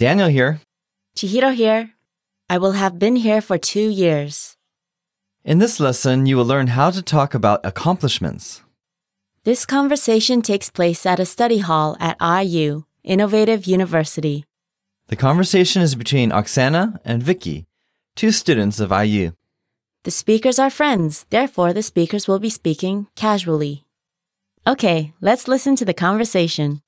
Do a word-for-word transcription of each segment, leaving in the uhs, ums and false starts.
Daniel here. Chihiro here. I will have been here for two years. In this lesson, you will learn how to talk about accomplishments. This conversation takes place at a study hall at I U, Innovative University. The conversation is between Oksana and Vicky, two students of I U. The speakers are friends, therefore the speakers will be speaking casually. Okay, let's listen to the conversation.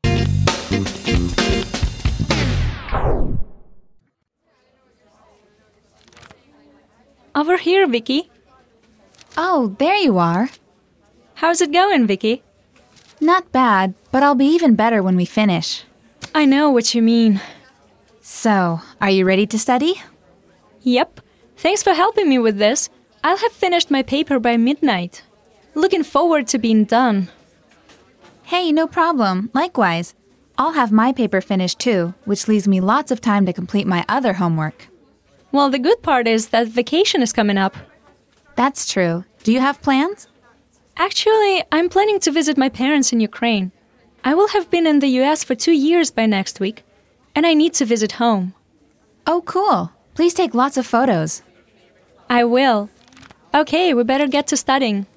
Over here, Vicky. Oh, there you are. How's it going, Vicky? Not bad, but I'll be even better when we finish. I know what you mean. So, are you ready to study? Yep. Thanks for helping me with this. I'll have finished my paper by midnight. Looking forward to being done. Hey, no problem. Likewise. I'll have my paper finished too, which leaves me lots of time to complete my other homework. Well, the good part is that vacation is coming up. That's true. Do you have plans? Actually, I'm planning to visit my parents in Ukraine. I will have been in the U S for two years by next week, and I need to visit home. Oh, cool. Please take lots of photos. I will. Okay, we better get to studying.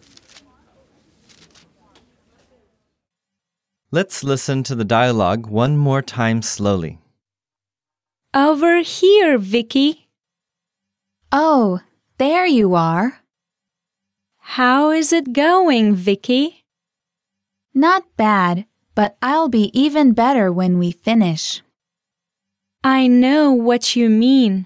Let's listen to the dialogue one more time slowly. Over here, Vicky. Oh, there you are. How is it going, Vicky? Not bad, but I'll be even better when we finish. I know what you mean.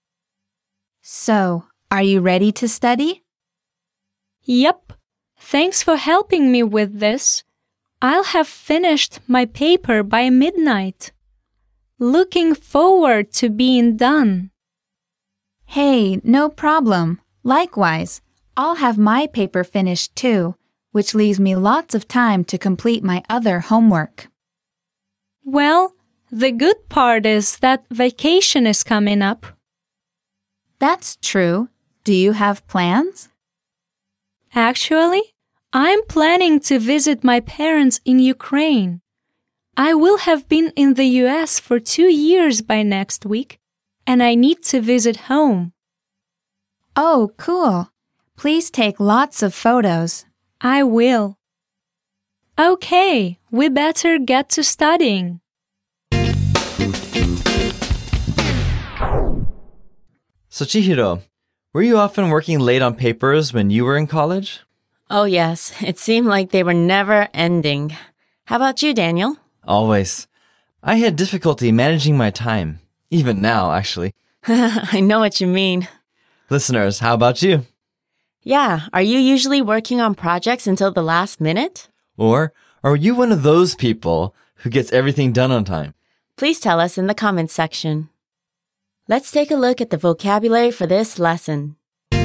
So, are you ready to study? Yep. Thanks for helping me with this. I'll have finished my paper by midnight. Looking forward to being done. Hey, no problem. Likewise, I'll have my paper finished too, which leaves me lots of time to complete my other homework. Well, the good part is that vacation is coming up. That's true. Do you have plans? Actually, I'm planning to visit my parents in Ukraine. I will have been in the U S for two years by next week, and I need to visit home. Oh, cool. Please take lots of photos. I will. Okay, we better get to studying. So Chihiro, were you often working late on papers when you were in college? Oh yes, it seemed like they were never ending. How about you, Daniel? Always. I had difficulty managing my time. Even now, actually. I know what you mean. Listeners, how about you? Yeah, are you usually working on projects until the last minute? Or are you one of those people who gets everything done on time? Please tell us in the comments section. Let's take a look at the vocabulary for this lesson.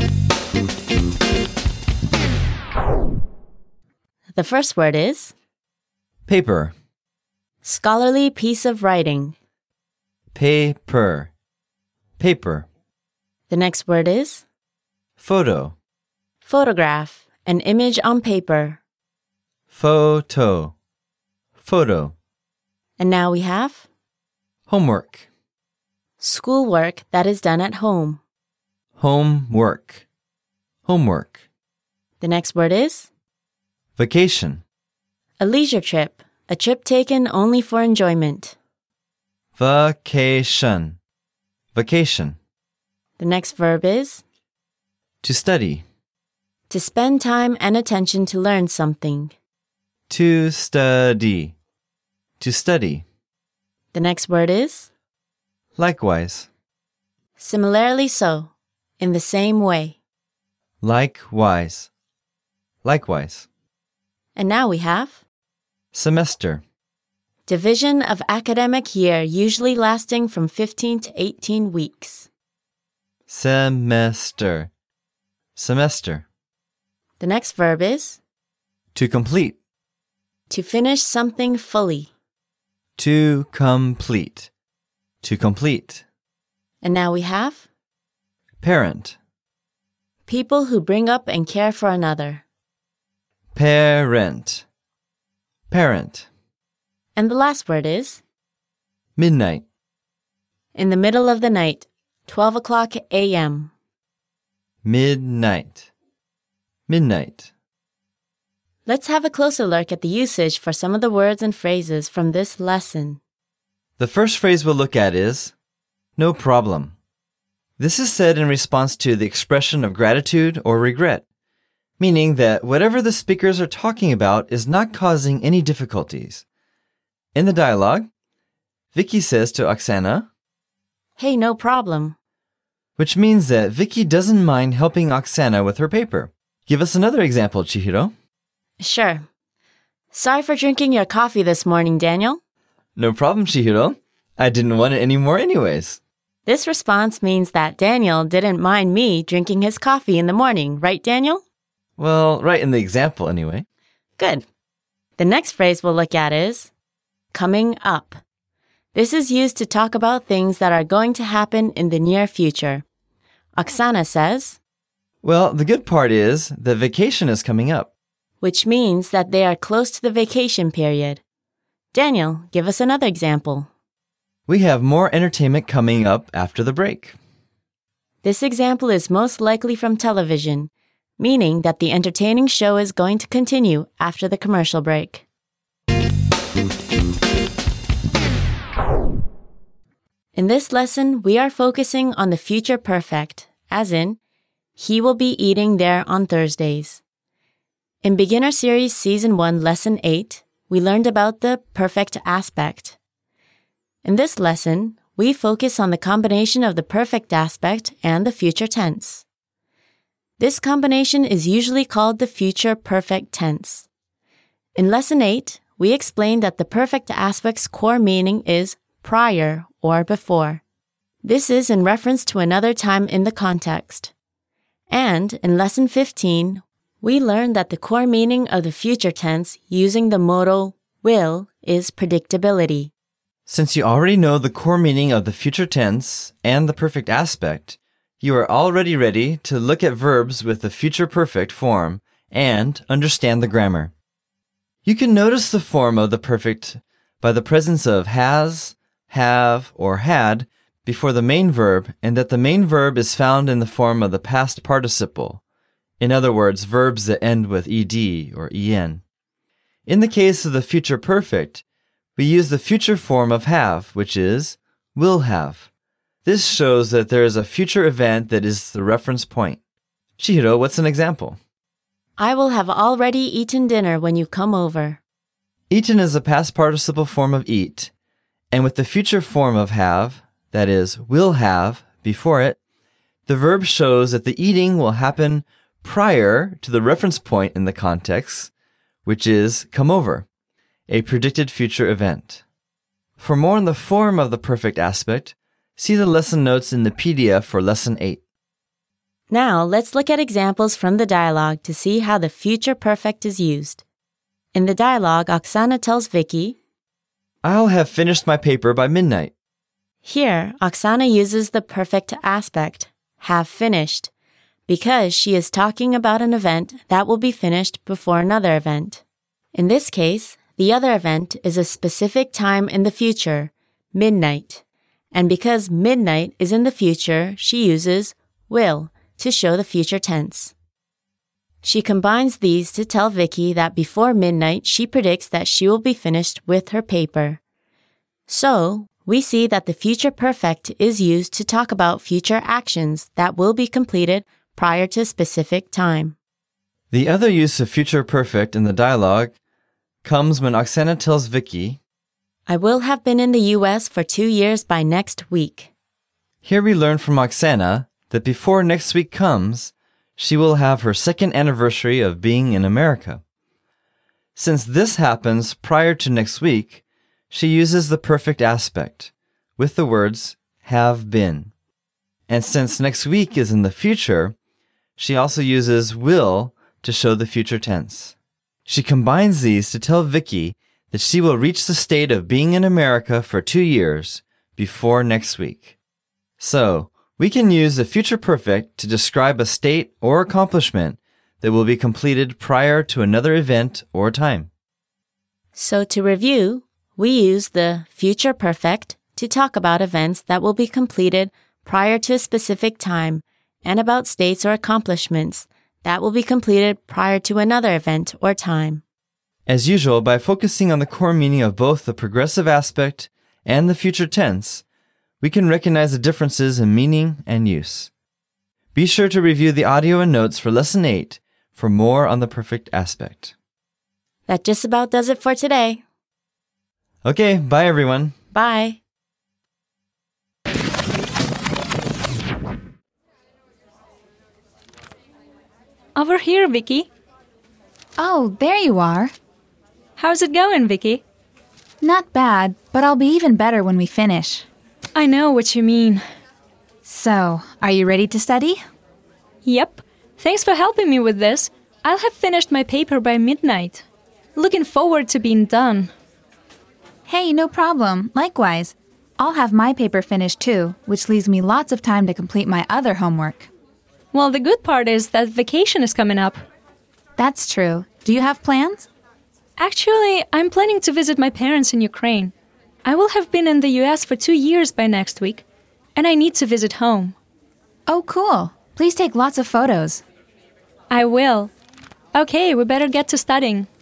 The first word is Paper. scholarly piece of writing. Paper. Paper. The next word is Photo. photograph, an image on paper. Photo. Photo. And now we have Homework. schoolwork that is done at home. Homework. Homework. The next word is Vacation. a leisure trip, a trip taken only for enjoyment. Vacation. Vacation. The next verb is To study. to spend time and attention to learn something. To study. To study. The next word is Likewise. similarly so, in the same way. Likewise. Likewise. And now we have Semester. division of academic year usually lasting from fifteen to eighteen weeks. Semester. Semester. The next verb is To complete. to finish something fully. To complete. To complete. And now we have Parent. people who bring up and care for another. Parent. Parent. And the last word is Midnight. In the middle of the night, twelve o'clock a m. Midnight. Midnight. Let's have a closer look at the usage for some of the words and phrases from this lesson. The first phrase we'll look at is, no problem. This is said in response to the expression of gratitude or regret, meaning that whatever the speakers are talking about is not causing any difficulties. In the dialogue, Vicky says to Oksana, Hey, no problem. which means that Vicky doesn't mind helping Oksana with her paper. Give us another example, Chihiro. Sure. Sorry for drinking your coffee this morning, Daniel. No problem, Chihiro. I didn't want it anymore anyways. This response means that Daniel didn't mind me drinking his coffee in the morning, right, Daniel? Well, right in the example anyway. Good. The next phrase we'll look at is coming up. This is used to talk about things that are going to happen in the near future. Oksana says, Well, the good part is that vacation is coming up. which means that they are close to the vacation period. Daniel, give us another example. We have more entertainment coming up after the break. This example is most likely from television, meaning that the entertaining show is going to continue after the commercial break. In this lesson, we are focusing on the future perfect, as in, he will be eating there on Thursdays. In Beginner Series Season one, Lesson eight, we learned about the perfect aspect. In this lesson, we focus on the combination of the perfect aspect and the future tense. This combination is usually called the future perfect tense. In Lesson eight, we explained that the perfect aspect's core meaning is prior or before. This is in reference to another time in the context. And in Lesson fifteen, we learned that the core meaning of the future tense using the modal will is predictability. Since you already know the core meaning of the future tense and the perfect aspect, you are already ready to look at verbs with the future perfect form and understand the grammar. You can notice the form of the perfect by the presence of has, have, or had before the main verb, and that the main verb is found in the form of the past participle. In other words, verbs that end with ed or en. In the case of the future perfect, we use the future form of have, which is will have. This shows that there is a future event that is the reference point. Chihiro, what's an example? I will have already eaten dinner when you come over. Eaten is a past participle form of eat, and with the future form of have, that is, will have, before it, the verb shows that the eating will happen prior to the reference point in the context, which is come over, a predicted future event. For more on the form of the perfect aspect, see the lesson notes in the P D F for Lesson eight. Now, let's look at examples from the dialogue to see how the future perfect is used. In the dialogue, Oksana tells Vicky, I'll have finished my paper by midnight. Here, Oksana uses the perfect aspect, have finished, because she is talking about an event that will be finished before another event. In this case, the other event is a specific time in the future, midnight. And because midnight is in the future, she uses will to show the future tense. She combines these to tell Vicky that before midnight she predicts that she will be finished with her paper. So, we see that the future perfect is used to talk about future actions that will be completed prior to a specific time. The other use of future perfect in the dialogue comes when Oksana tells Vicky, I will have been in the U S for two years by next week. Here we learn from Oksana that before next week comes, she will have her second anniversary of being in America. Since this happens prior to next week, she uses the perfect aspect with the words have been. And since next week is in the future, she also uses will to show the future tense. She combines these to tell Vicky that she will reach the state of being in America for two years before next week. So, we can use the future perfect to describe a state or accomplishment that will be completed prior to another event or time. So to review, we use the future perfect to talk about events that will be completed prior to a specific time and about states or accomplishments that will be completed prior to another event or time. As usual, by focusing on the core meaning of both the progressive aspect and the future tense, we can recognize the differences in meaning and use. Be sure to review the audio and notes for Lesson eight for more on the perfect aspect. That just about does it for today. Okay, bye everyone. Bye. Over here, Vicky. Oh, there you are. How's it going, Vicky? Not bad, but I'll be even better when we finish. I know what you mean. So, are you ready to study? Yep. Thanks for helping me with this. I'll have finished my paper by midnight. Looking forward to being done. Hey, no problem. Likewise. I'll have my paper finished too, which leaves me lots of time to complete my other homework. Well, the good part is that vacation is coming up. That's true. Do you have plans? Actually, I'm planning to visit my parents in Ukraine. I will have been in the U S for two years by next week, and I need to visit home. Oh, cool. Please take lots of photos. I will. Okay, we better get to studying.